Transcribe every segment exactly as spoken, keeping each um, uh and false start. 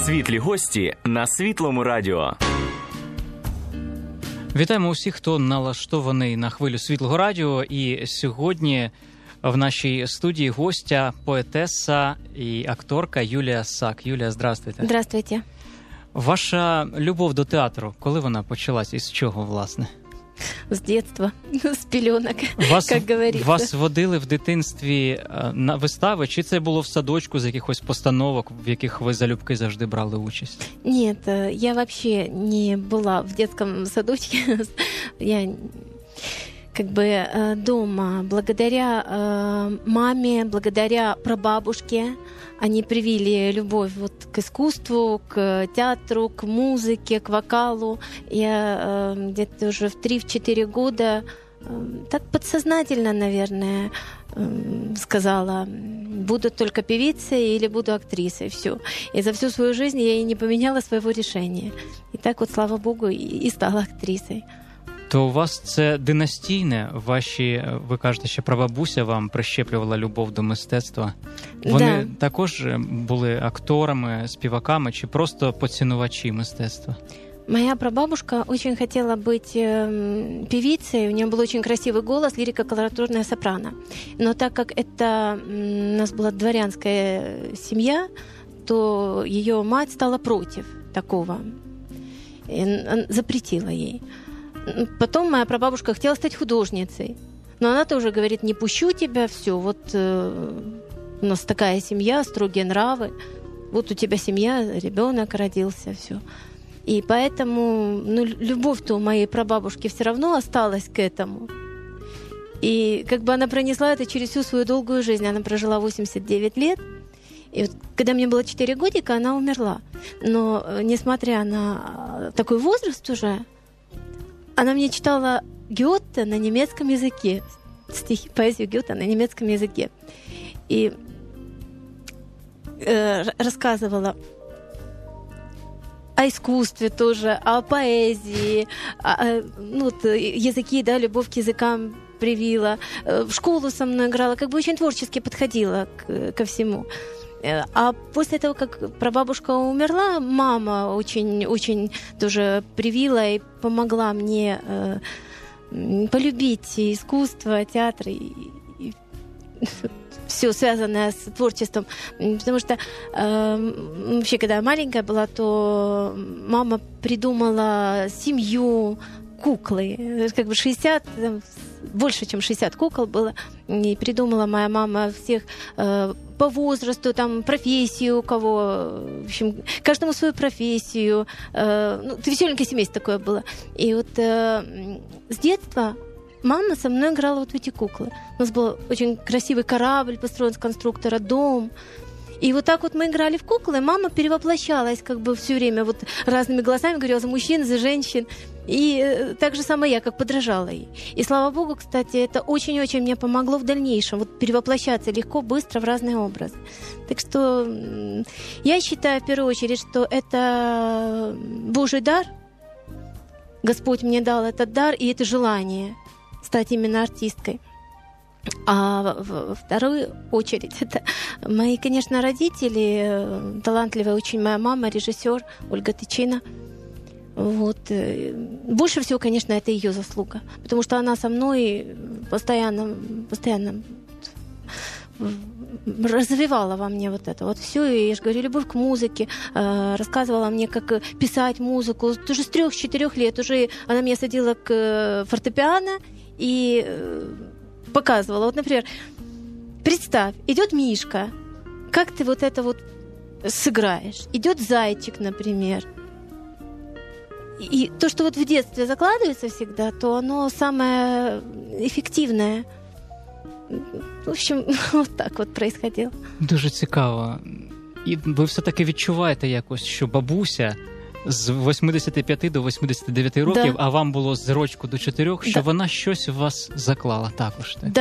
Світлі гості на Світлому радіо. Вітаємо усіх, хто налаштований на хвилю Світлого радіо. І сьогодні в нашій студії гостя, поетеса і акторка Юлія Сак. Юлія, здравствуйте. Здравствуйте. Ваша любов до театру, коли вона почалась і з чого, власне? З дитинства, з пеленок, вас, як говориться. Вас водили в дитинстві на вистави, чи це було в садочку з якихось постановок, в яких ви залюбки завжди брали участь? Нет, я вообще не была в детском садочке. Я как бы дома, благодаря маме, благодаря прабабушке, они привили любовь вот к искусству, к театру, к музыке, к вокалу. Я э, где-то уже в три-четыре года э, так подсознательно, наверное, э, сказала, буду только певицей или буду актрисой, все. И за всю свою жизнь я и не поменяла своего решения. И так вот, слава богу, и, и стала актрисой. То у вас це династійне? Ваші, ви кажете, що прабабуся вам прищеплювала любов до мистецтва. Вони да. також були акторами, співаками чи просто поцінувачі мистецтва? Моя прабабушка очень хотела быть э, певицей, у нее был очень красивый голос, лирико-колоратурная сопрано. Но так как это э, у нас была дворянская семья, то ее мать стала против такого, и запретила ей. Потом моя прабабушка хотела стать художницей, но она тоже говорит, не пущу тебя, все, вот э, у нас такая семья, строгие нравы, вот у тебя семья, ребенок родился, все. И поэтому ну, любовь-то у моей прабабушки все равно осталась к этому. И как бы она пронесла это через всю свою долгую жизнь. Она прожила восемьдесят девять лет. И вот, когда мне было четыре годика, она умерла. Но несмотря на такой возраст уже, она мне читала Гёте на немецком языке, стихи, поэзию Гёте на немецком языке. И э, рассказывала о искусстве тоже, о поэзии, о, ну, вот, языки, да, любовь к языкам привила. В школу со мной играла, как бы очень творчески подходила к, ко всему. А после того, как прабабушка умерла, мама очень, очень тоже привила и помогла мне э, полюбить искусство, театр и, и все связанное с творчеством. Потому что э, вообще, когда я маленькая была, то мама придумала семью, куклы, как бы шестьдесят, больше, чем шестьдесят кукол было, и придумала моя мама всех э, по возрасту, там, профессию у кого, в общем, каждому свою профессию, э, ну, веселенькое семейство такое было. И вот э, с детства мама со мной играла вот в эти куклы. У нас был очень красивый корабль, построен с конструктора, дом. И вот так вот мы играли в куклы, мама перевоплощалась как бы все время вот разными голосами, говорила за мужчин, за женщин. И так же самое я, как подражала ей. И слава богу, кстати, это очень-очень мне помогло в дальнейшем вот перевоплощаться легко, быстро в разные образы. Так что я считаю в первую очередь, что это Божий дар. Господь мне дал этот дар и это желание стать именно артисткой. А во вторую очередь это мои, конечно, родители, талантливая очень моя мама, режиссер Ольга Тычина. Вот. Больше всего, конечно, это ее заслуга, потому что она со мной постоянно, постоянно развивала во мне вот это вот все. И я же говорю, любовь к музыке, рассказывала мне, как писать музыку. Уже с трех-четырех лет уже она меня садила к фортепиано и показывала. Вот, например, представь, идет Мишка, как ты вот это вот сыграешь? Идет зайчик, например. И то, что вот в детстве закладывается всегда, то оно самое эффективное. В общем, вот так вот происходило. Дуже цікаво. І ви все-таки відчуваєте якось, що бабуся з вісімдесят п'ять до вісімдесят дев'ять років, да. а вам було з рочку до чотирьох, що да. вона щось в вас заклала також. Так? Да.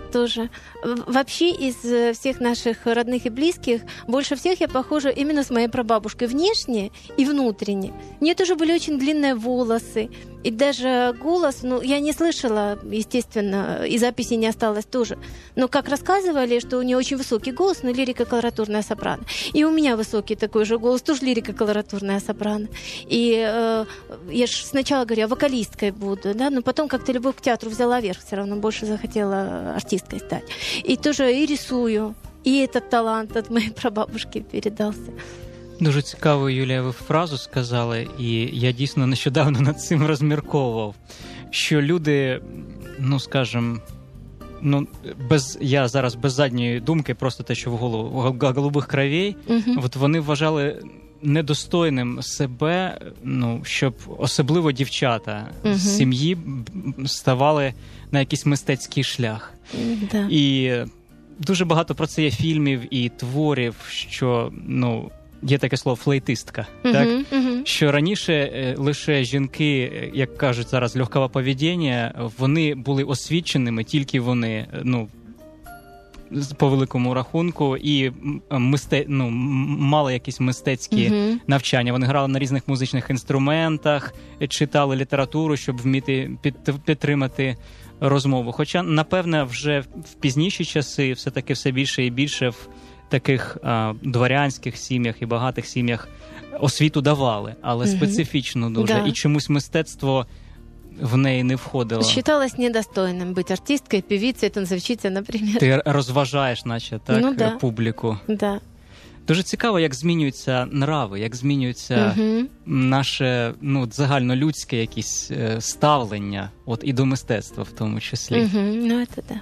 тоже. Вообще из всех наших родных и близких больше всех я похожа именно с моей прабабушкой внешне и внутренне. У нее тоже были очень длинные волосы. И даже голос, ну, я не слышала, естественно, и записи не осталось тоже. Но как рассказывали, что у нее очень высокий голос, но лирико-колоратурная сопрано. И у меня высокий такой же голос, тоже лирико-колоратурная сопрано. И э, я же сначала говорю, я вокалисткой буду, да, но потом как-то любовь к театру взяла верх, все равно больше захотела артисткой стать. И тоже и рисую, и этот талант от моей прабабушки передался. Дуже цікаво, Юлія, ви фразу сказали, і я дійсно нещодавно над цим розмірковував, що люди, ну, скажімо, ну, без, я зараз без задньої думки, просто те, що в голову голубих кровей, uh-huh. от вони вважали недостойним себе, ну, щоб особливо дівчата uh-huh. з сім'ї ставали на якийсь мистецький шлях. Да. І дуже багато про це є фільмів і творів, що, ну, є таке слово флейтистка, uh-huh, так? Uh-huh. Що раніше е, лише жінки, як кажуть зараз, легкове поведіння, вони були освіченими, тільки вони, ну, по великому рахунку, і мисте, ну, мали якісь мистецькі uh-huh. навчання. Вони грали на різних музичних інструментах, читали літературу, щоб вміти під, підтримати розмову. Хоча, напевне, вже в пізніші часи все-таки все більше і більше в таких а, дворянських сім'ях і багатих сім'ях освіту давали, але mm-hmm. специфічно дуже. Да. І чомусь мистецтво в неї не входило. Считалось недостойним бути артисткою, певицею, танцовщицею, наприклад. Ти розважаєш, наче, так, ну, да. публіку. Да. Дуже цікаво, як змінюються нрави, як змінюється mm-hmm. наше, ну, загальнолюдське якісь ставлення, от і до мистецтва в тому числі. Mm-hmm. Ну, це да.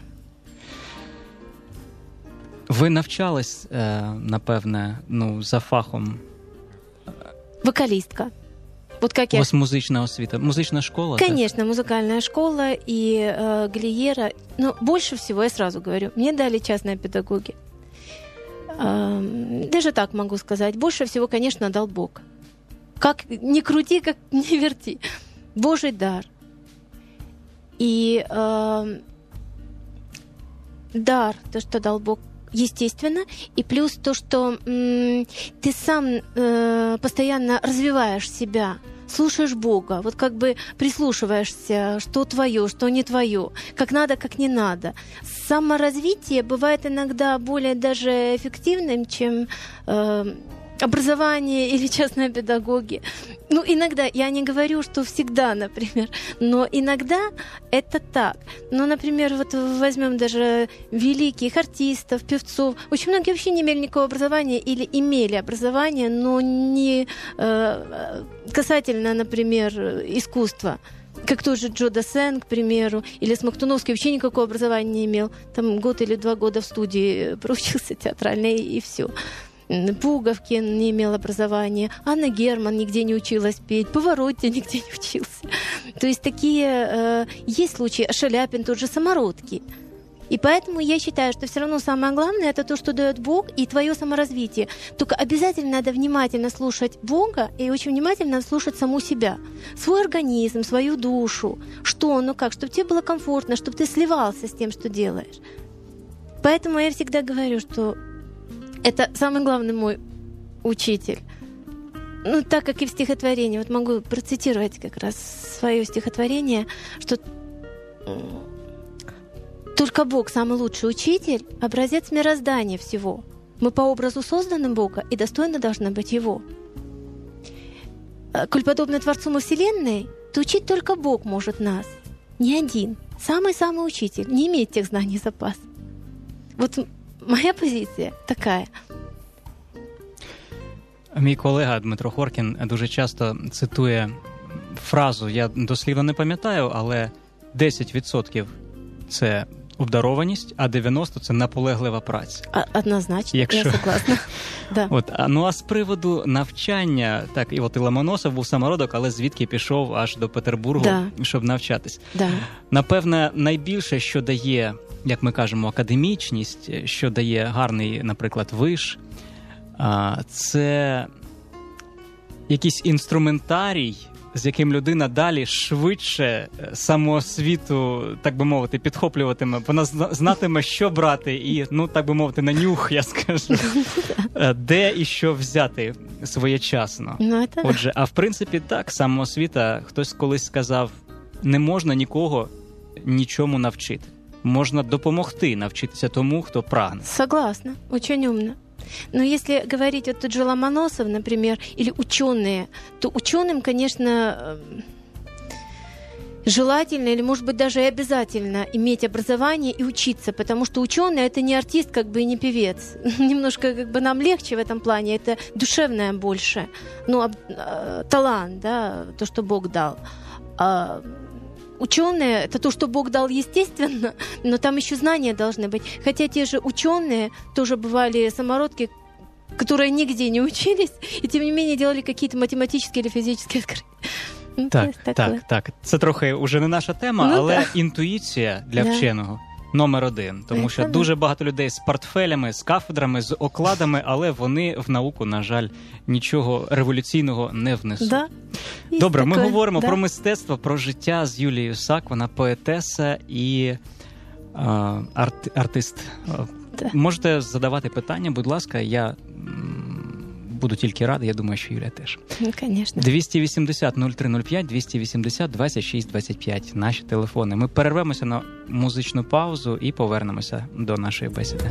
Ви навчались, напевне, ну, за фахом? Вокалистка. Вот как У я... вас музычная освита, музычная школа? Конечно, так? Музыкальная школа и э, Глиера. Но больше всего, я сразу говорю, мне дали частные педагоги. Э, даже так могу сказать. Больше всего, конечно, дал Бог. Как ни крути, как ни верти. Божий дар. И э, дар, то, что дал Бог, естественно, и плюс то, что м- ты сам э, постоянно развиваешь себя, слушаешь Бога, вот как бы прислушиваешься, что твое, что не твое, как надо, как не надо. Саморазвитие бывает иногда более даже эффективным, чем э, образование или частные педагоги. Ну, иногда, я не говорю, что всегда, например, но иногда это так. Ну, например, вот возьмем даже великих артистов, певцов. Очень многие вообще не имели никакого образования или имели образование, но не э, касательно, например, искусства. Как тот же Джо Дассен, к примеру, или Смоктуновский вообще никакого образования не имел. Там год или два года в студии проучился театральной, и все. Пуговкин не имел образования, Анна Герман нигде не училась петь, Паваротти нигде не учился. То есть такие э, есть случаи, Шаляпин тот же самородки. И поэтому я считаю, что все равно самое главное это то, что дает Бог и твое саморазвитие. Только обязательно надо внимательно слушать Бога и очень внимательно слушать саму себя, свой организм, свою душу, что, ну как, чтобы тебе было комфортно, чтобы ты сливался с тем, что делаешь. Поэтому я всегда говорю, что это самый главный мой учитель. Ну, так как и в стихотворении. Вот могу процитировать как раз свое стихотворение, что только Бог самый лучший учитель, образец мироздания всего. Мы по образу созданы Бога и достойны должны быть Его. Коль подобно Творцу мы Вселенной, то учить только Бог может нас. Не один. Самый-самый учитель не имеет тех знаний запас. Вот моя позиція така. Мій колега Дмитро Хоркін дуже часто цитує фразу, я дослівно не пам'ятаю, але десять відсотків це обдарованість, а дев'яносто відсотків це наполеглива праця. А, однозначно, Якщо... я согласна. Да. От, ну а з приводу навчання, так, і от і Ломоносов був самородок, але звідки пішов аж до Петербургу, да. щоб навчатись. Да. Напевне, найбільше, що дає, як ми кажемо, академічність, що дає гарний, наприклад, виш, це якийсь інструментарій, з яким людина далі швидше самоосвіту, так би мовити, підхоплюватиме. Вона знатиме, що брати і, ну, так би мовити, на нюх, я скажу, де і що взяти своєчасно. Отже, а в принципі так, самоосвіта, хтось колись сказав, не можна нікого нічому навчити. Можна допомогти навчитися тому, хто прагне. Согласна, очень умно. Но если говорить вот тот же Ломоносов, например, или ученые, то ученым, конечно, желательно или, может быть, даже и обязательно иметь образование и учиться, потому что ученый — это не артист, как бы, и не певец. Немножко как бы нам легче в этом плане, это душевное больше. Ну, об, э, талант, да, то, что Бог дал. А ученые — это то, что Бог дал, естественно, но там еще знания должны быть. Хотя те же ученые тоже бывали самородки, которые нигде не учились, и тем не менее делали какие-то математические или физические открытия. Ну, так, так, так. Це трохи вже не наша тема, ну, але так. Інтуїція для да. вченого номер один. Тому що дуже багато людей з портфелями, з кафедрами, з окладами, але вони в науку, на жаль, нічого революційного не внесуть. Да. Добре, ми таке. говоримо да. про мистецтво, про життя з Юлією Сак. Вона поетеса і а, арт, артист. Да. Можете задавати питання, будь ласка, я буду тільки радий, я думаю, що Юлія теж. Ну, звісно. двісті вісімдесят нуль три нуль п'ять, двісті вісімдесят двадцять шість двадцять п'ять. Наші телефони. Ми перервемося на музичну паузу і повернемося до нашої бесіди.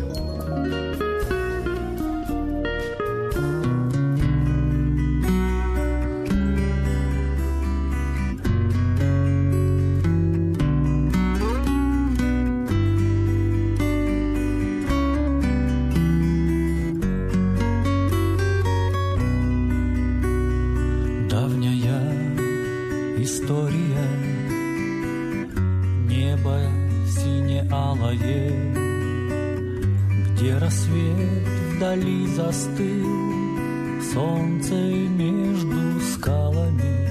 Застыл солнце между скалами.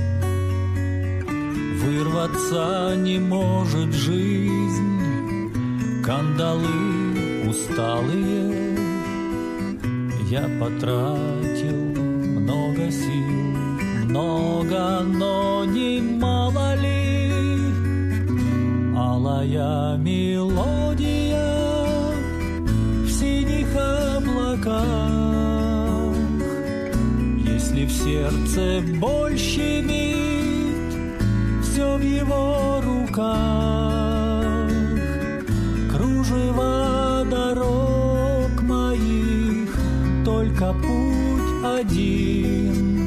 Вырваться не может жизнь, кандалы усталые. Я потратил много сил, много, но немало ли. Алая мелодия в синих облаках. Если в сердце боль щемит, все в его руках. Кружева дорог моих, только путь один.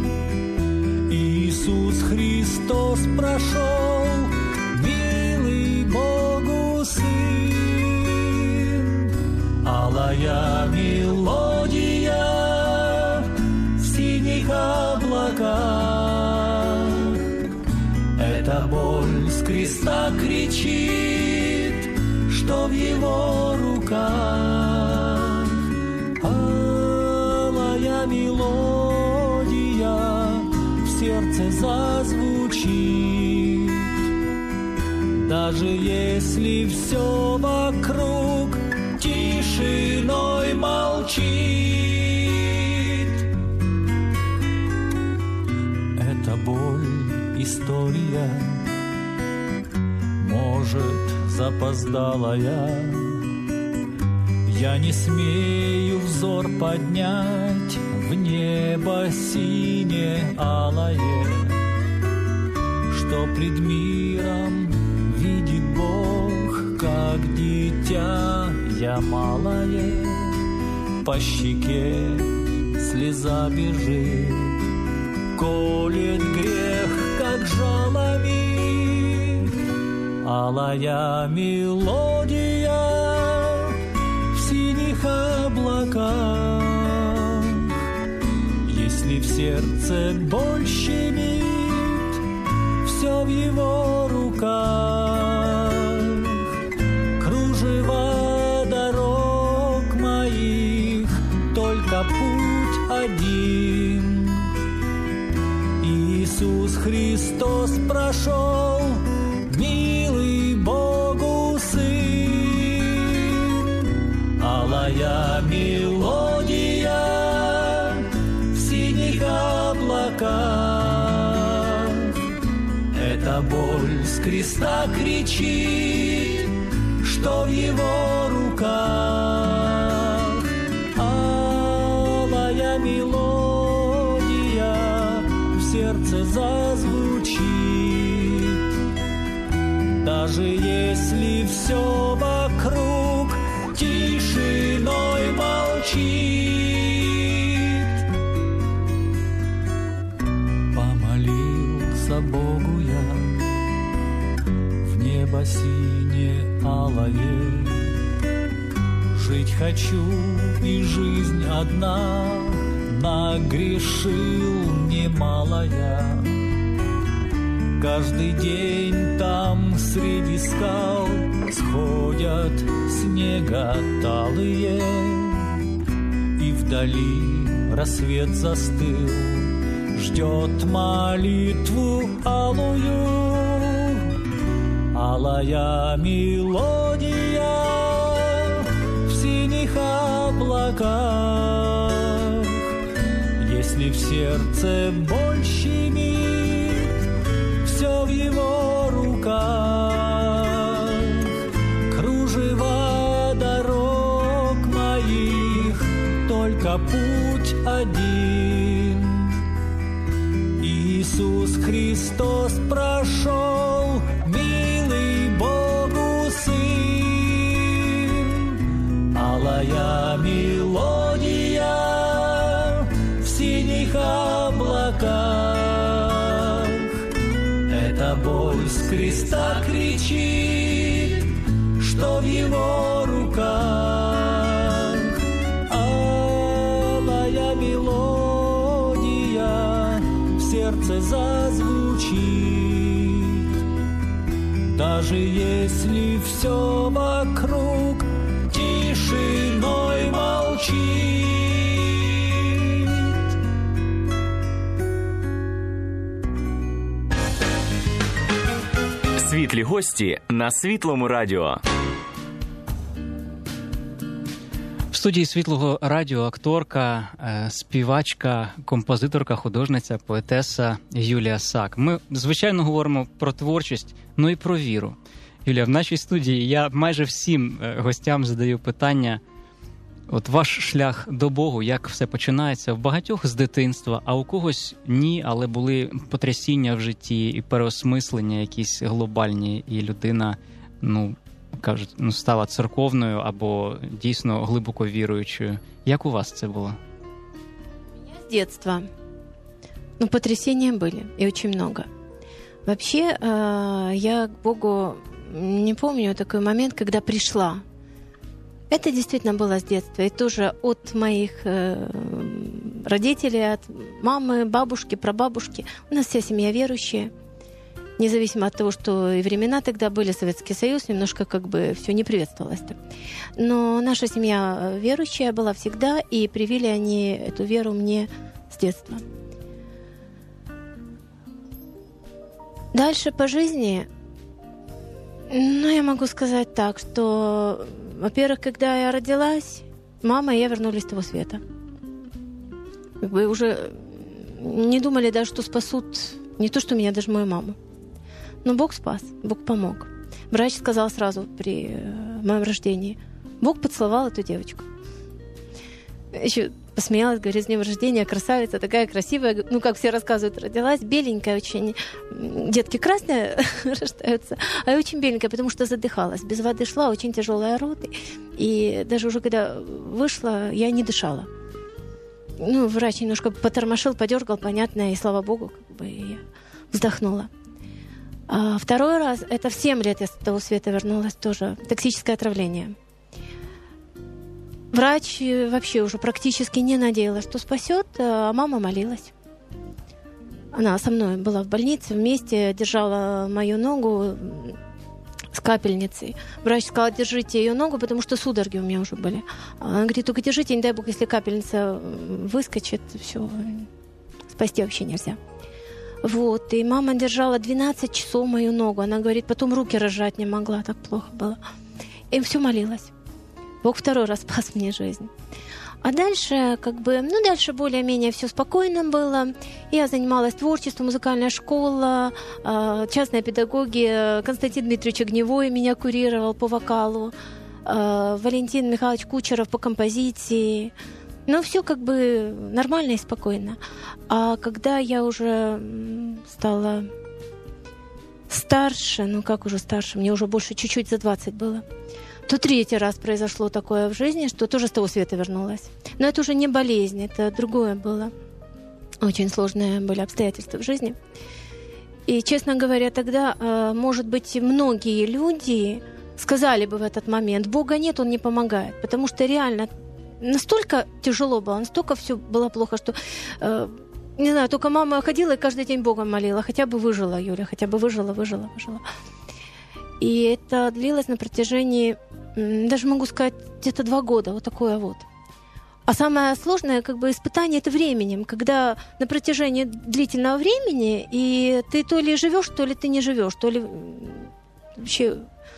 Иисус Христос прошел, милый Богу Сын. Алая мелодия в синих облаках. Эта боль с креста кричит, что в его руках. Алая мелодия в сердце зазвучит. Даже если все вокруг тишиной молчит. Эта боль история, может, запоздалая. Я не смею взор поднять в небо сине-алое, что пред миром видит Бог, как дитя я малое. По щеке слеза бежит, колет грех, как жалами. Алая мелодия в синих облаках. Если в сердце боль щемит, все в его руках. Кружева дорог моих, только путь один. Иисус Христос прошел, милый Богу Сын. Алая мелодия в синих облаках. Эта боль с креста кричит, что в его руках. Алая мелодия в сердце зазвучит. Даже если все вокруг тишиной молчит. Помолился Богу я в небо сине-алое. Жить хочу, и жизнь одна нагрешил немало я. Каждый день там среди скал сходят снега талые, и вдали рассвет застыл, ждет молитву алую. Алая мелодия в синих облаках. Если в сердце боль щемит, все в его руках. Кружева дорог моих, только путь один. Иисус Христос прошел, милый Богу Сын. Алая мелодия в синих облаках. Эта боль с креста кричит, что в его руках. Алая мелодия в сердце зазвучит. Даже если все вокруг тишиной молчит. Світлі гості на Світлому радіо. В студії Світлого радіо акторка, співачка, композиторка, художниця, поетеса Юлія Сак. Ми, звичайно, говоримо про творчість, ну і про віру. Юлія, в нашій студії я майже всім гостям задаю питання, от ваш шлях до Богу, як все починається? В багатьох з дитинства, а у когось ні, але були потрясіння в житті і переосмислення якісь глобальні, і людина, ну, кажуть, ну, стала церковною або дійсно глибоко віруючою. Як у вас це було? У меня с детства. Ну, потрясения были, и очень много. Вообще, я к Богу не помню такой момент, когда пришла. Это действительно было с детства. И тоже от моих родителей, от мамы, бабушки, прабабушки. У нас вся семья верующая. Независимо от того, что и времена тогда были, Советский Союз, немножко как бы все не приветствовалось. Но наша семья верующая была всегда, и привили они эту веру мне с детства. Дальше по жизни, ну, я могу сказать так, что, во-первых, когда я родилась, мама и я вернулись с того света. Как бы уже не думали даже, что спасут не то, что меня, даже мою маму. Но Бог спас, Бог помог. Врач сказал сразу при моем рождении: Бог поцеловал эту девочку. Еще посмеялась, говорит: с днем рождения, красавица, такая красивая. Ну, как все рассказывают, родилась, беленькая очень. Детки красные рождаются, а я очень беленькая, потому что задыхалась. Без воды шла, очень тяжелые роды. И даже уже когда вышла, я не дышала. Ну, врач немножко потормошил, подергал, понятно, и слава Богу, как бы я вздохнула. А второй раз, это в семь лет я с того света вернулась, тоже токсическое отравление. Врач вообще уже практически не надеялась, что спасет, а мама молилась. Она со мной была в больнице, вместе держала мою ногу с капельницей. Врач сказал: держите ее ногу, потому что судороги у меня уже были. Она говорит: только держите, не дай бог, если капельница выскочит, все, спасти вообще нельзя. Вот, и мама держала двенадцать часов мою ногу. Она говорит, потом руки разжать не могла, так плохо было. И все молилась. Бог второй раз спас мне жизнь. А дальше, как бы, ну, дальше более-менее все спокойно было. Я занималась творчеством, музыкальная школа, частные педагоги. Константин Дмитриевич Огневой меня курировал по вокалу, Валентин Михайлович Кучеров по композиции. Ну, все как бы нормально и спокойно. А когда я уже стала старше, ну, как уже старше, мне уже больше чуть-чуть за двадцать было, то третий раз произошло такое в жизни, что тоже с того света вернулась. Но это уже не болезнь, это другое было. Очень сложные были обстоятельства в жизни. И, честно говоря, тогда, может быть, многие люди сказали бы в этот момент: Бога нет, Он не помогает. Потому что реально настолько тяжело было, настолько все было плохо, что, не знаю, только мама ходила и каждый день Бога молила. Хотя бы выжила, Юля, хотя бы выжила, выжила, выжила. И это длилось на протяжении, даже могу сказать, где-то два года, вот такое вот. А самое сложное, как бы, испытание это временем, когда на протяжении длительного времени, и ты то ли живешь, то ли ты не живешь, то ли вообще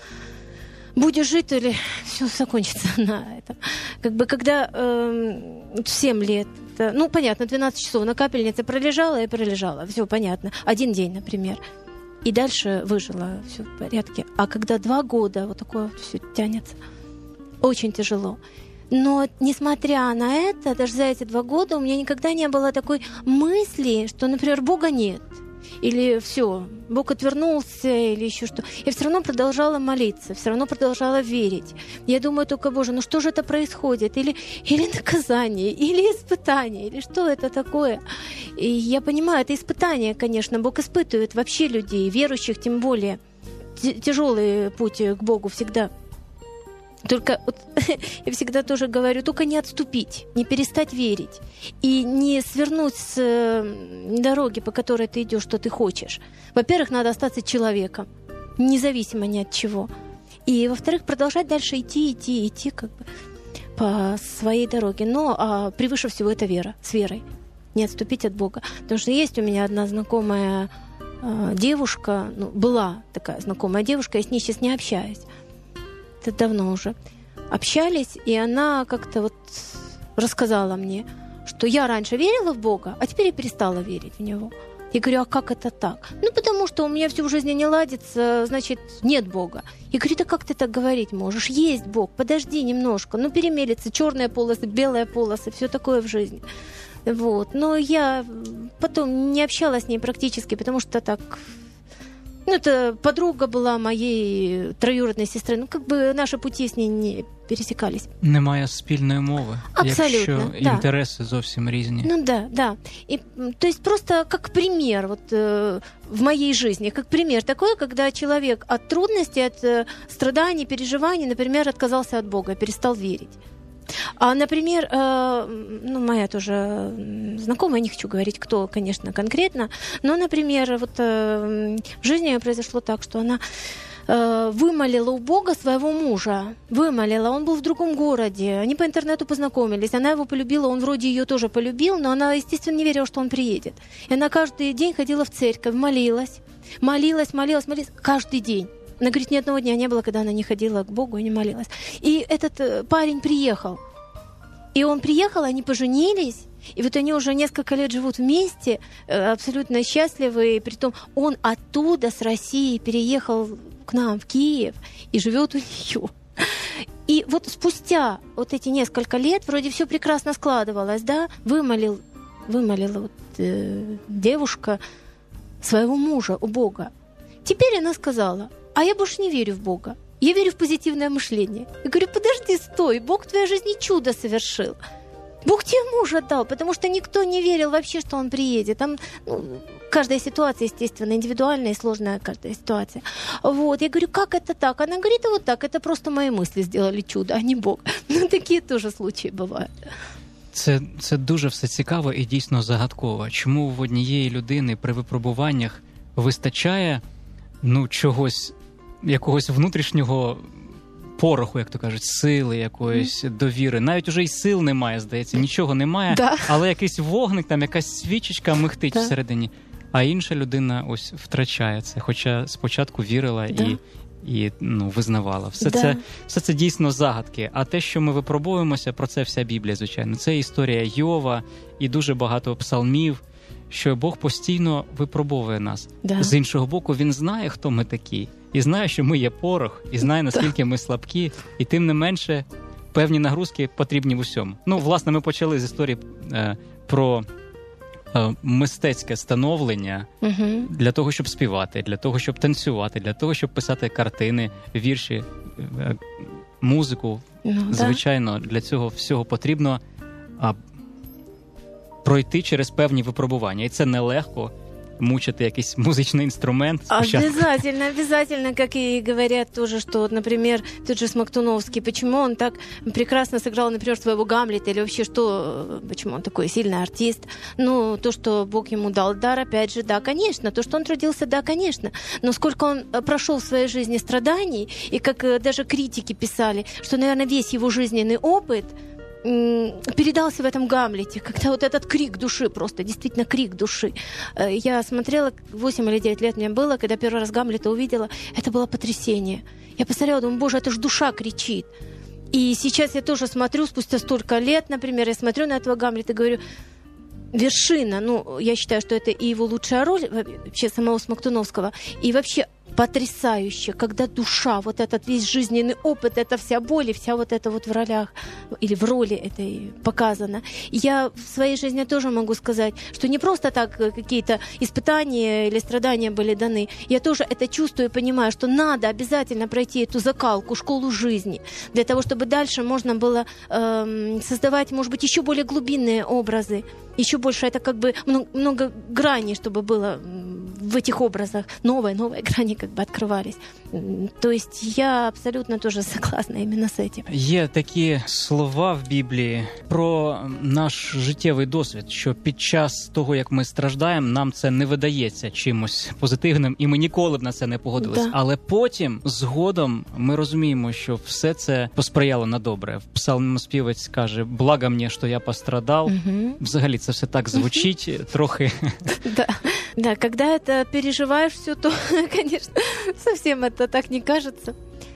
будешь жить, то ли все закончится на этом. Как бы, когда э, семь лет, это, ну, понятно, двенадцать часов на капельнице пролежала и пролежала, все понятно, один день, например. И дальше выжила, все в порядке. А когда два года вот такое вот все тянется, очень тяжело. Но, несмотря на это, даже за эти два года у меня никогда не было такой мысли, что, например, Бога нет. Или все, Бог отвернулся, или еще что. Я все равно продолжала молиться, все равно продолжала верить. Я думаю только: Боже, ну что же это происходит? Или, или наказание, или испытание, или что это такое? И я понимаю, это испытание, конечно. Бог испытывает вообще людей, верующих тем более. Тяжелый путь к Богу всегда. Только вот, я всегда тоже говорю, только не отступить, не перестать верить и не свернуть с дороги, по которой ты идешь, что ты хочешь. Во-первых, надо остаться человеком, независимо ни от чего. И, во-вторых, продолжать дальше идти, идти, идти как бы по своей дороге. Но а, превыше всего это вера, с верой, не отступить от Бога. Потому что есть у меня одна знакомая а, девушка, ну, была такая знакомая девушка, я с ней сейчас не общаюсь. Это давно уже общались, и она как-то вот рассказала мне, что я раньше верила в Бога, а теперь я перестала верить в Него. Я говорю: а как это так? Ну, потому что у меня все в жизни не ладится, значит, нет Бога. Я говорю: да как ты так говорить можешь? Есть Бог, подожди немножко, ну, перемелется черная полоса, белая полоса, все такое в жизни. Вот. Но я потом не общалась с ней практически, потому что так... Ну, это подруга была моей троюродной сестры. Ну, как бы наші путі з нею не пересікались. Немає спільної мови, абсолютно, якщо да. інтереси зовсім різні. Ну да, да. И, то есть просто как пример вот, э, в моей жизни, как пример такой, когда человек от трудностей, от э, страданий, переживаний, например, отказался от Бога, перестал верить. А, например, э, ну, моя тоже знакомая, не хочу говорить, кто, конечно, конкретно, но, например, вот э, в жизни произошло так, что она э, вымолила у Бога своего мужа, вымолила, он был в другом городе, они по интернету познакомились, она его полюбила, он вроде ее тоже полюбил, но она, естественно, не верила, что он приедет. И она каждый день ходила в церковь, молилась, молилась, молилась, молилась, каждый день. Она говорит, ни одного дня не было, когда она не ходила к Богу и не молилась. И этот э, парень приехал. И он приехал, они поженились, и вот они уже несколько лет живут вместе, э, абсолютно счастливы. И притом он оттуда, с России, переехал к нам в Киев и живет у нее. И вот спустя вот эти несколько лет вроде все прекрасно складывалось, да, вымолил, вымолила вот, э, девушка своего мужа у Бога. Теперь она сказала: а я больше не верю в Бога. Я верю в позитивное мышление. Я говорю: подожди, стой, Бог в твоей жизни чудо совершил. Бог тебе мужа дал, потому что никто не верил вообще, что он приедет. Там ну, каждая ситуация, естественно, индивидуальная и сложная каждая ситуация. Вот. Я говорю: как это так? Она говорит: вот так, это просто мои мысли сделали чудо, а не Бог. Ну, такі теж случаї бувають. Це, це дуже все цікаво і дійсно загадково. Чому в однієї людини при випробуваннях вистачає ну, чогось, якогось внутрішнього пороху, як то кажуть, сили, якоїсь mm. довіри. Навіть уже й сил немає, здається, нічого немає, да. але якийсь вогник, там якась свічечка михтить да. всередині. А інша людина ось втрачає це, хоча спочатку вірила да. і, і ну, визнавала. Все, да. це, все це дійсно загадки. А те, що ми випробовуємося, про це вся Біблія, звичайно. Це історія Йова і дуже багато псалмів, що Бог постійно випробовує нас. Да. З іншого боку, Він знає, хто ми такі. І знає, що ми є порох, і знає, наскільки ми слабкі. І тим не менше, певні нагрузки потрібні в усьому. Ну, власне, ми почали з історії е, про е, мистецьке становлення угу. для того, щоб співати, для того, щоб танцювати, для того, щоб писати картини, вірші, е, музику. Ну, звичайно, да. Для цього всього потрібно а, пройти через певні випробування. І це нелегко. Мучити якийсь музичный инструмент. Спочатку. Обязательно, обязательно, как и говорят тоже, что, например, тот же Смоктуновский, почему он так прекрасно сыграл, например, своего Гамлета, или вообще что, почему он такой сильный артист. Ну, то, что Бог ему дал дар, опять же, да, конечно. То, что он трудился, да, конечно. Но сколько он прошел в своей жизни страданий, и как даже критики писали, что, наверное, весь его жизненный опыт передался в этом Гамлете, когда вот этот крик души, просто действительно крик души. Я смотрела, восемь или девять лет мне было, когда первый раз Гамлета увидела, это было потрясение. Я посмотрела, думаю, боже, это ж душа кричит. И сейчас я тоже смотрю, спустя столько лет, например, я смотрю на этого Гамлета и говорю, вершина, ну, я считаю, что это и его лучшая роль, вообще самого Смоктуновского, и вообще потрясающе, когда душа, вот этот весь жизненный опыт, это вся боль, и вся вот это вот в ролях, или в роли этой показано. Я в своей жизни тоже могу сказать, что не просто так какие-то испытания или страдания были даны. Я тоже это чувствую и понимаю, что надо обязательно пройти эту закалку, школу жизни, для того, чтобы дальше можно было эм, создавать, может быть, еще более глубинные образы, еще больше это как бы много, много граней, чтобы было в этих образах, новые, новые грани как бы открывались. То есть я абсолютно тоже согласна именно с этим. Є такі слова в Біблії про наш життєвий досвід, що під час того, як ми страждаємо, нам це не видається чимось позитивним, і ми ніколи б на це не погодились. Да. Але потім, згодом, ми розуміємо, що все це посприяло на добре. Псалмоспівець каже, благо мені, що я пострадав. Угу. Взагалі це все так звучить, угу. трохи... Да. Да, когда это переживаешь все, то, конечно, совсем это так не кажется.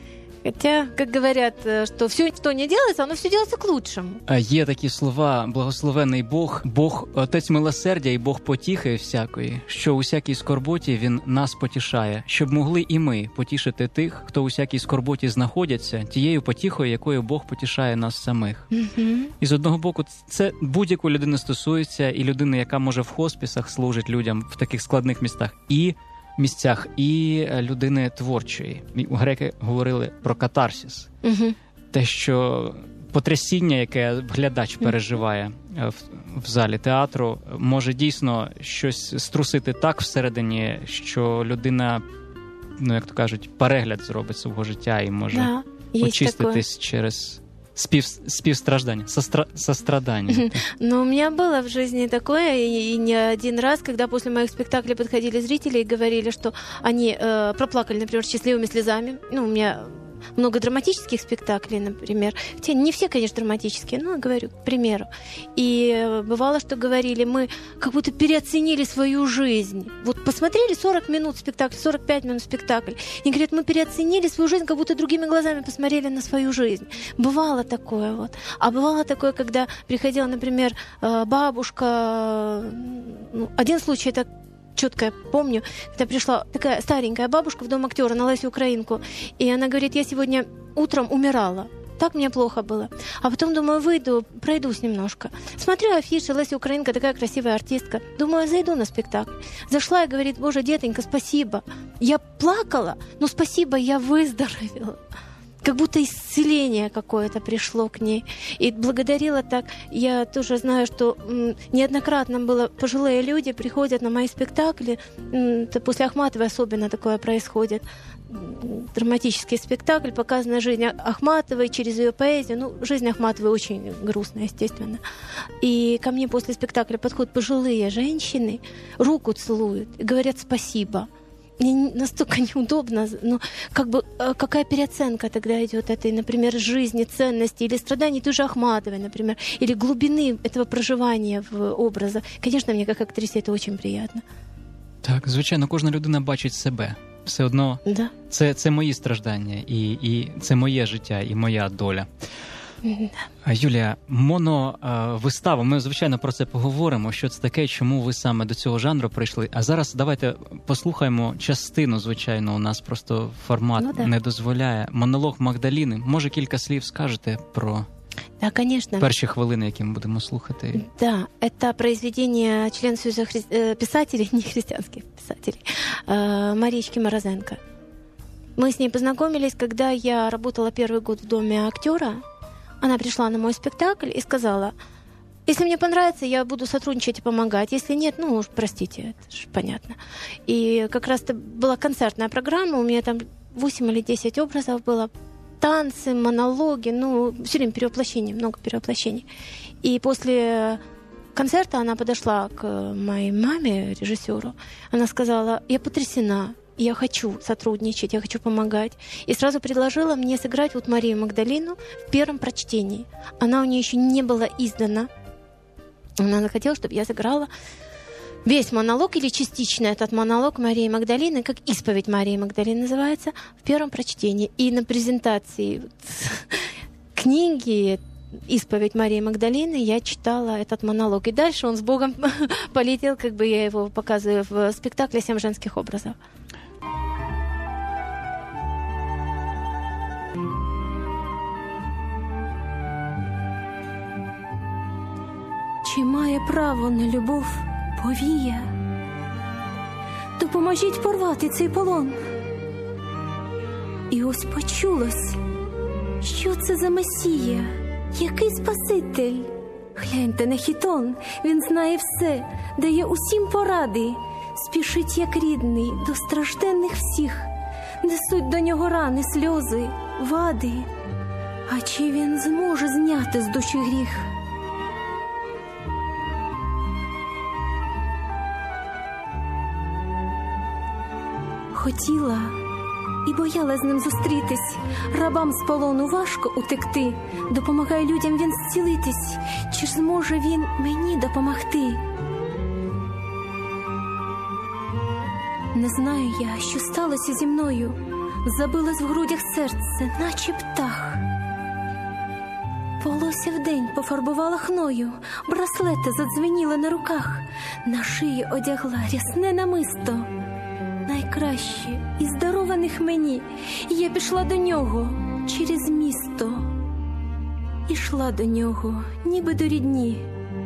Хотя, как говорят, что все, что не делается, оно все делается к лучшему. Є такі слова, благословений Бог, Бог, Отець милосердя і Бог потіхи всякої, що у всякій скорботі Він нас потішає, щоб могли і ми потішити тих, хто у всякій скорботі знаходяться, тією потіхою, якою Бог потішає нас самих. Mm-hmm. І з одного боку, це будь-яку людину стосується, і людини, яка може в хоспісах служить людям в таких складних містах, і місцях, і людини творчої. Греки говорили про катарсис. Угу. Те, що потрясіння, яке глядач переживає в, в залі театру, може дійсно щось струсити так всередині, що людина, ну, як то кажуть, перегляд зробить свого життя і може да, очиститись через... Спив, спивстраждание, состра, сострадание. Но у меня было в жизни такое, и, и не один раз, когда после моих спектаклей подходили зрители и говорили, что они э, проплакали, например, счастливыми слезами. Ну, у меня много драматических спектаклей, например. Хотя не все, конечно, драматические, но говорю, к примеру. И бывало, что говорили, мы как будто переоценили свою жизнь. Вот посмотрели сорок минут спектакль, сорок пять минут спектакль. И говорят, мы переоценили свою жизнь, как будто другими глазами посмотрели на свою жизнь. Бывало такое вот. А бывало такое, когда приходила, например, бабушка. Ну, один случай, это четко я помню, когда пришла такая старенькая бабушка в дом актера на Лесю Украинку, и она говорит, я сегодня утром умирала. Так мне плохо было. А потом, думаю, выйду, пройдусь немножко. Смотрю афиши, Леся Украинка, такая красивая артистка. Думаю, зайду на спектакль. Зашла и говорит, боже, детонька, спасибо. Я плакала, но спасибо, я выздоровела. Как будто исцеление какое-то пришло к ней. И благодарила так. Я тоже знаю, что м, неоднократно было пожилые люди приходят на мои спектакли. М, после Ахматовой особенно такое происходит. Драматический спектакль, показана жизнь Ахматовой через ее поэзию. Ну, жизнь Ахматовой очень грустная, естественно. И ко мне после спектакля подходят пожилые женщины, руку целуют и говорят спасибо. Мне настолько неудобно, ну, как бы, какая переоценка тогда идет этой, например, жизни, ценности или страданий той же Ахматовой, например, или глубины этого проживания в образах. Конечно, мне как актрисе это очень приятно. Так, звичайно, кожна людина бачить себе. все одно Да. це, це мої страждання, і, і це моє життя, і моя доля. Да. Юлія, моновистава, ми, звичайно, про це поговоримо, що це таке, чому ви саме до цього жанру прийшли. А зараз давайте послухаємо частину, звичайно, у нас просто формат ну, да. не дозволяє. Монолог Магдаліни. Може, кілька слів скажете про да, конечно. перші хвилини, які ми будемо слухати? Да, это произведение члена Союза хри... писателей, не христианских писателей, Марички Морозенко. Мы с ней познакомились, когда я работала первый год в Доме актера. Она пришла на мой спектакль и сказала: если мне понравится, я буду сотрудничать и помогать. Если нет, ну уж простите, это же понятно. И как раз это была концертная программа, у меня там восемь или десять образов было. Танцы, монологи, ну, все время перевоплощений, много перевоплощений. И после концерта она подошла к моей маме, режиссеру. Она сказала: я потрясена. Я хочу сотрудничать, я хочу помогать. И сразу предложила мне сыграть вот Марию Магдалину в первом прочтении. Она у нее еще не была издана. Она захотела, чтобы я сыграла весь монолог или частично этот монолог Марии Магдалины, как исповедь Марии Магдалины называется, в первом прочтении. И на презентации книги «Исповедь Марии Магдалины» я читала этот монолог. И дальше он с Богом полетел, как бы я его показываю в спектакле «Семь женских образов». Чи має право на любов повія? Допоможіть порвати цей полон. І ось почулось, що це за Месія, який Спаситель. Гляньте на хітон, він знає все, дає усім поради, спішить як рідний до стражденних всіх, несуть до нього рани, сльози, вади. А чи він зможе зняти з душі гріх? Хотіла і боялась з ним зустрітись. Рабам з полону важко утекти. Допомагає людям він зцілитись. Чи ж зможе він мені допомогти? Не знаю я, що сталося зі мною. Забилось в грудях серце, наче птах. Волосся вдень пофарбувала хною, браслети задзвеніли на руках. На шиї одягла рясне намисто. Найкраще із дарованих мені. Я пішла до нього через місто. Ішла до нього, ніби до рідні.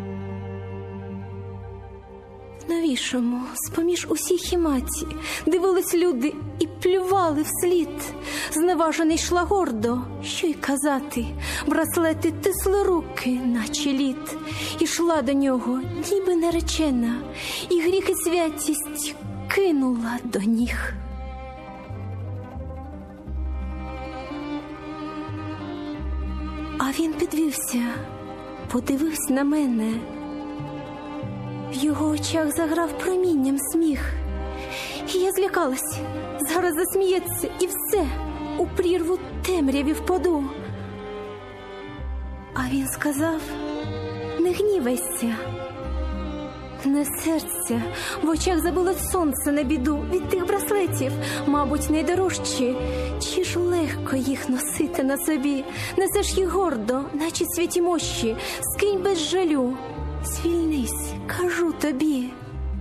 В новішому, з-поміж усій хіматі, дивились люди і плювали вслід. Зневажений йшла гордо, що й казати. Браслети тисли руки, наче лід. Ішла до нього, ніби наречена, і гріх і святість кинула до ніг. А він підвівся, подивився на мене. В його очах заграв промінням сміх. І я злякалась, зараз засміється, і все, у прірву темряві впаду. А він сказав: не гнівайся, не серця, в очах забилось сонце на біду від тих браслетів, мабуть, найдорожчі. Чи ж легко їх носити на собі? Несеш їх гордо, наче святі мощі, скинь без жалю, звільнись, кажу тобі.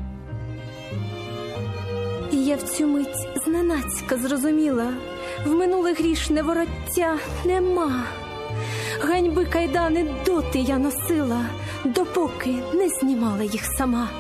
І я в цю мить зненацька зрозуміла, в минуле грішне вороття нема. Ганьби кайдани доти я носила, допоки не знімала їх сама.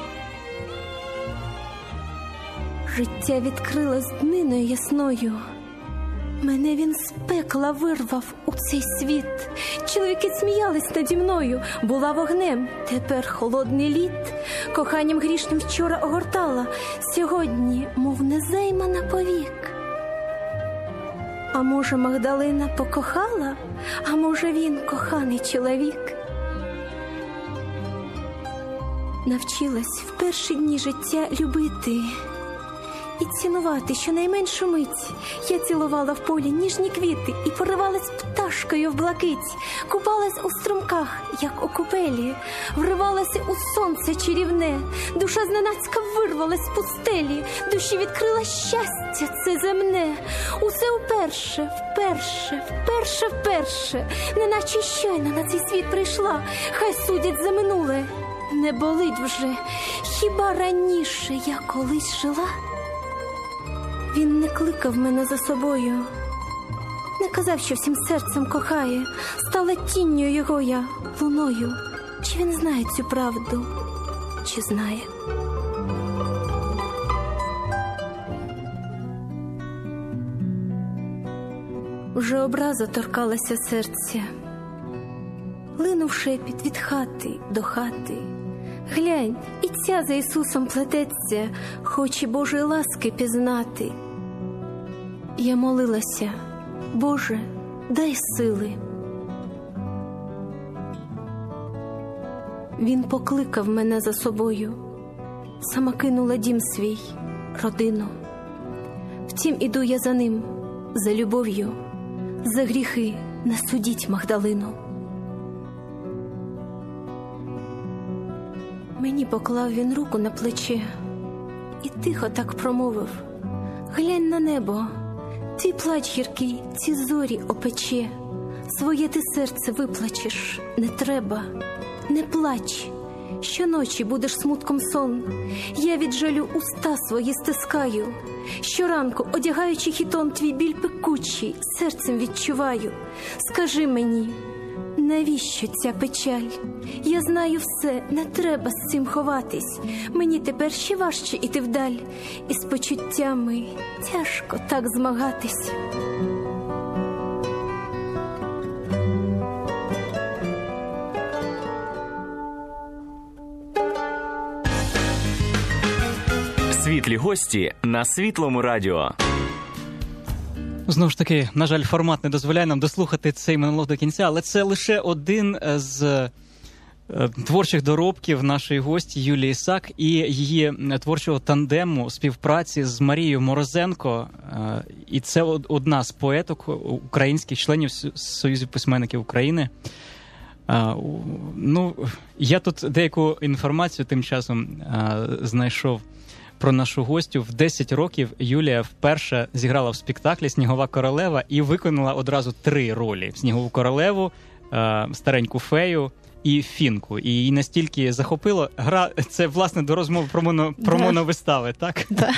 Життя відкрилось дниною ясною. Мене він з пекла вирвав у цей світ. Чоловіки сміялись наді мною, була вогнем, тепер холодний лід. Коханням грішним вчора огортала, сьогодні, мов незаймана повік. А може, Магдалина покохала, а може, він коханий чоловік. Навчилась в перші дні життя любити. і цінувати щонайменшу мить. Я цілувала в полі ніжні квіти і поривалась пташкою в блакить, купалась у струмках, як у купелі, вривалася у сонце чарівне, душа зненацька вирвалась з пустелі, душі відкрила щастя це земне. Усе вперше, вперше, вперше, вперше, неначе щойно на цей світ прийшла, хай судять за минуле. Не болить вже, хіба раніше я колись жила? Він не кликав мене за собою, не казав, що всім серцем кохає, стала тінню його я, луною. Чи він знає цю правду, чи знає? Вже образа торкалася серця, линув шепіт від хати до хати. Глянь, і ця за Ісусом плететься, хоче Божої ласки пізнати. Я молилася: Боже, дай сили. Він покликав мене за собою, сама кинула дім свій, родину. Втім, іду я за ним, за любов'ю, за гріхи не судіть Магдалину. Мені поклав він руку на плече і тихо так промовив: глянь на небо, твій плач гіркий ці зорі опече, своє ти серце виплачеш, не треба, не плач, щоночі будеш смутком сон, я від жалю уста свої стискаю, щоранку, одягаючи хітон, твій біль пекучий, серцем відчуваю. Скажи мені, навіщо ця печаль? Я знаю все, не треба з цим ховатись. Мені тепер ще важче іти вдаль, і з почуттями тяжко так змагатись. Світлі гості на Світлому радіо. Знову ж таки, на жаль, формат не дозволяє нам дослухати цей монолог до кінця, але це лише один з е, творчих доробків нашої гості Юлії Сак і її творчого тандему співпраці з Марією Морозенко. Е, і це одна з поеток українських, членів Союзу письменників України. Е, ну, я тут деяку інформацію тим часом е, знайшов про нашу гостю. В десять років Юлія вперше зіграла в спектаклі «Снігова королева» і виконала одразу три ролі: «Снігову королеву», «Стареньку фею» і «Фінку». І її настільки захопило. Гра, це, власне, до розмови про, моно, про да. моновистави, так? Да.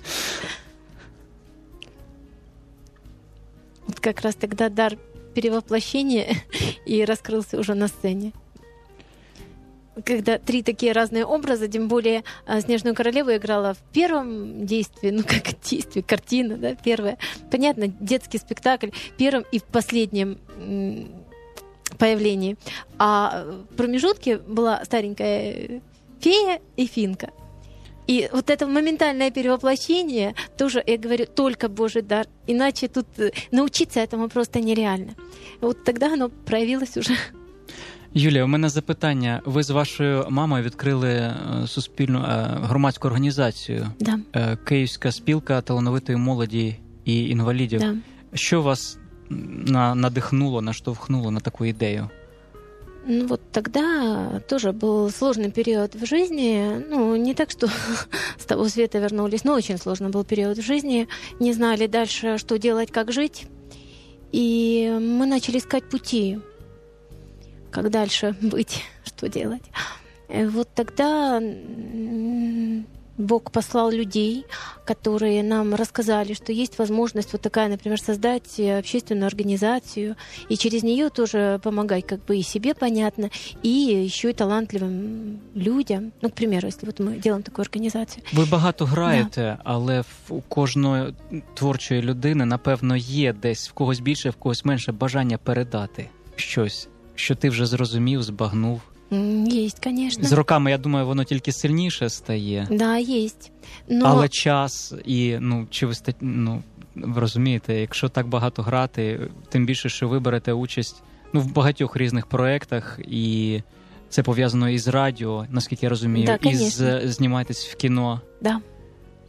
Вот как раз тогда дар перевоплощения и раскрылся уже на сцене. Когда три такие разные образа, тем более «Снежную королеву» играла в первом действии, ну как действие, картина, да, первая. Понятно, детский спектакль в первом и в последнем появлении. А в промежутке была старенькая фея и Финка. И вот это моментальное перевоплощение, тоже, я говорю, только Божий дар. Иначе тут научиться этому просто нереально. Вот тогда оно проявилось уже. Юлія, у мене запитання. Ви з вашою мамою відкрили суспільну громадську організацію да. «Київська спілка талановитої молоді і інвалідів». Да. Що вас на, надихнуло, наштовхнуло на таку ідею? Ну вот тогда тоже был сложный период в жизни. Ну, не так, что с того света вернулись, но очень сложный был период в жизни. Не знали дальше, что делать, как жить. И мы начали искать пути, как дальше быть, что делать. Вот тогда Бог послал людей, которые нам рассказали, что есть возможность вот такая, например, создать общественную организацию, и через нее тоже помогать как бы и себе, понятно, и еще и талантливым людям. Ну, к примеру, если вот мы делаем такую организацию. Ви багато граєте, да. але у кожної творчої людини, напевно, є десь в когось більше, в когось менше бажання передати щось, що ти вже зрозумів, збагнув. Есть, конечно. З роками, я думаю, воно тільки сильніше стає. Да, есть. Но... Але час і, ну, чи ви, ну, ви розумієте, якщо так багато грати, тим більше, що ви берете участь, ну, в багатьох різних проєктах, і це пов'язано із радіо, наскільки я розумію, да, і з, знімаєтесь в кіно. Да.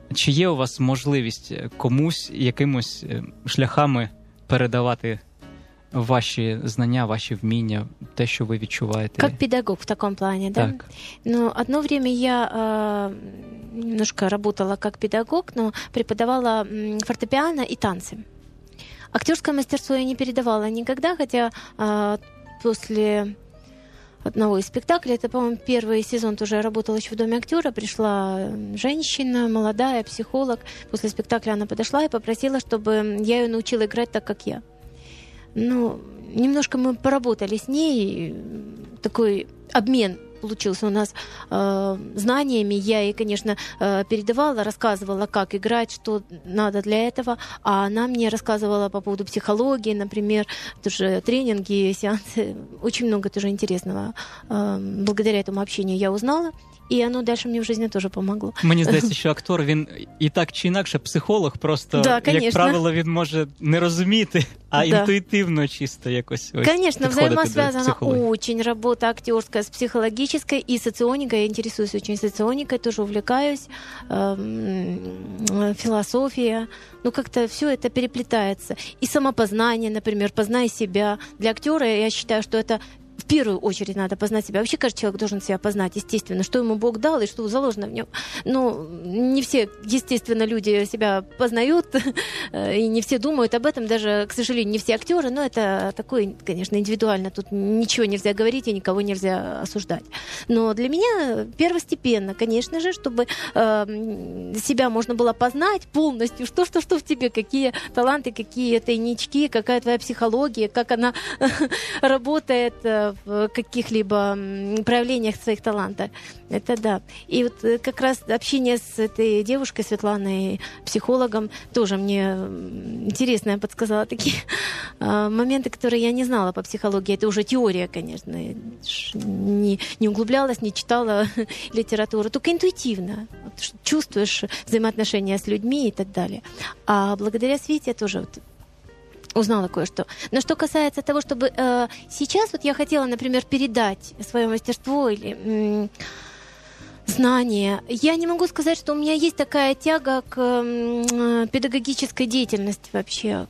Чи є у вас можливість комусь якимось шляхами передавати ваші знання, ваші вміння, те, що ви відчуваєте? Как педагог в таком плане, да? Так. Ну, одно время я э, немножко работала как педагог, но преподавала фортепиано и танцы. Актерское мастерство я не передавала никогда, хотя э, после одного из спектаклей, это, по-моему, первый сезон тоже я работала еще в Доме актера, пришла женщина, молодая, психолог. После спектакля она подошла и попросила, чтобы я ее научила играть так, как я. Ну, немножко мы поработали с ней, такой обмен получился у нас э, знаниями. Я ей, конечно, э, передавала, рассказывала, как играть, что надо для этого, а она мне рассказывала по поводу психологии, например, тоже тренинги, сеансы. Очень много тоже интересного. Э, благодаря этому общению я узнала. І воно далі мені в житті теж допомогло. Мені здається, що актор, він і так чи інакше психолог, просто, да, як правило, він може не розуміти, а да. інтуїтивно чисто якось ось Конечно, взаимосвязана очень работа актерская с психологической и соционикой. Я интересуюсь очень соционикой, тоже увлекаюсь. Эм, философия. Ну, как-то все это переплетается. И самопознание, например, познай себя. Для актера я считаю, что это в первую очередь надо познать себя. Вообще каждый человек должен себя познать, естественно, что ему Бог дал и что заложено в нем. Но не все, естественно, люди себя познают, и не все думают об этом, даже, к сожалению, не все актеры, но это такое, конечно, индивидуально. Тут ничего нельзя говорить и никого нельзя осуждать. Но для меня первостепенно, конечно же, чтобы э, себя можно было познать полностью, что, что, что в тебе, какие таланты, какие тайнички, какая твоя психология, как она работает в каких-либо проявлениях своих талантов. Это да. И вот как раз общение с этой девушкой, Светланой, психологом, тоже мне интересно подсказала такие моменты, которые я не знала по психологии. Это уже теория, конечно. Не, не углублялась, не читала литературу, только интуитивно. Чувствуешь взаимоотношения с людьми и так далее. А благодаря Свете я тоже вот узнала кое-что. Но что касается того, чтобы э, сейчас вот я хотела, например, передать свое мастерство или м, знания, я не могу сказать, что у меня есть такая тяга к м, педагогической деятельности вообще.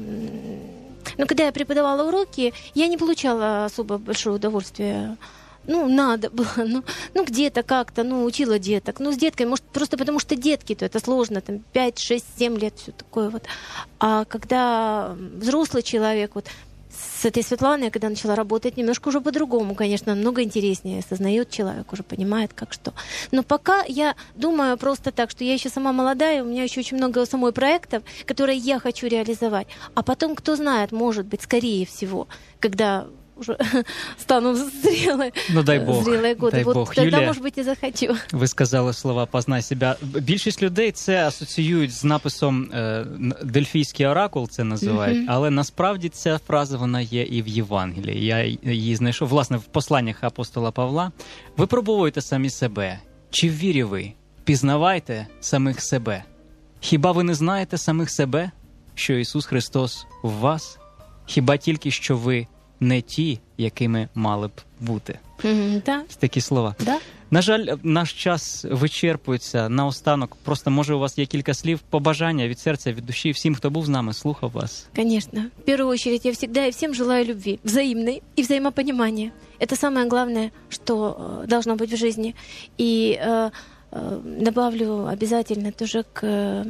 Но когда я преподавала уроки, я не получала особо большое удовольствие. Ну, надо было, ну, ну где-то как-то, ну, учила деток. Ну, с деткой, может, просто потому что детки-то это сложно, там, пять, шесть, семь лет, все такое вот. А когда взрослый человек, вот, с этой Светланой, когда начала работать, немножко уже по-другому, конечно, намного интереснее осознает человек, уже понимает, как что. Но пока я думаю просто так, что я еще сама молодая, у меня еще очень много самой проектов, которые я хочу реализовать. А потом, кто знает, может быть, скорее всего, когда уже стану зрелой, ну, дай Бог, зрелые годы. Дай вот Бог. Тогда, Юлія, може бути, і захочу. Ви сказали слова «познай себе». Більшість людей це асоціюють з написом е, «Дельфійський оракул», це називають, mm-hmm. але насправді ця фраза, вона є і в Євангелії. Я її знайшов, власне, в посланнях апостола Павла. «Випробовуйте самі себе. Чи в вірі ви? Пізнавайте самих себе. Хіба ви не знаєте самих себе, що Ісус Христос в вас? Хіба тільки, що ви не ті, якими мали б бути». Mm-hmm, да. Такі слова. Да. На жаль, наш час вичерпується. Наостанок, просто, може, у вас є кілька слів побажання від серця, від душі всім, хто був з нами, слухав вас. Конечно. В первую очередь я всегда и всем желаю любви, взаимной и взаимопонимания. Это самое главное, что должно быть в жизни. И э, э, добавлю обязательно тоже к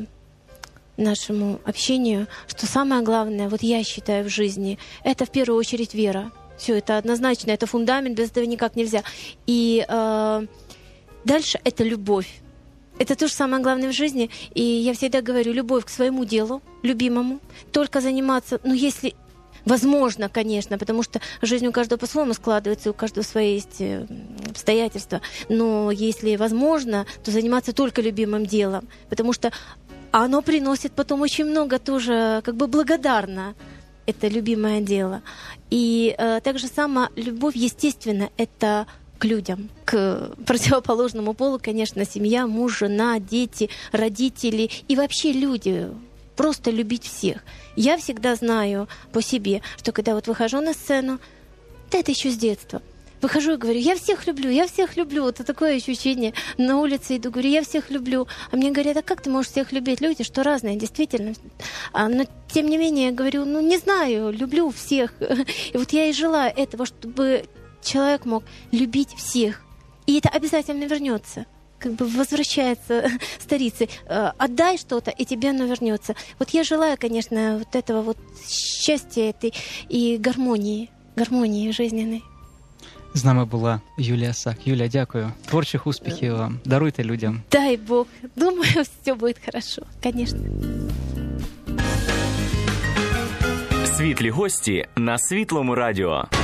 нашему общению, что самое главное, вот я считаю в жизни, это в первую очередь вера. Все это однозначно, это фундамент, без этого никак нельзя. И э, дальше это любовь. Это тоже самое главное в жизни. И я всегда говорю, любовь к своему делу, любимому, только заниматься, ну, если возможно, конечно, потому что жизнь у каждого по-своему складывается, у каждого свои есть обстоятельства. Но если возможно, то заниматься только любимым делом, потому что оно приносит потом очень много тоже, как бы благодарно, это любимое дело. И э, так же само любовь, естественно, это к людям, к противоположному полу, конечно, семья, муж, жена, дети, родители и вообще люди. Просто любить всех. Я всегда знаю по себе, что когда вот выхожу на сцену, да это еще с детства, выхожу и говорю, я всех люблю, я всех люблю. Вот это такое ощущение. На улице иду, говорю, я всех люблю. А мне говорят, а как ты можешь всех любить? Люди, что разные, действительно. А, но тем не менее, я говорю, ну не знаю, люблю всех. И вот я и желаю этого, чтобы человек мог любить всех. И это обязательно вернется. Как бы возвращается старицей. Отдай что-то, и тебе оно вернется. Вот я желаю, конечно, вот этого вот счастья этой и гармонии, гармонії жизненної. З нами була Юлія Сак. Юля, дякую. Творчих успіхів вам. Даруйте людям. Дай Бог. Думаю, все будет хорошо. Конечно. Світлі гості на Світлому радіо.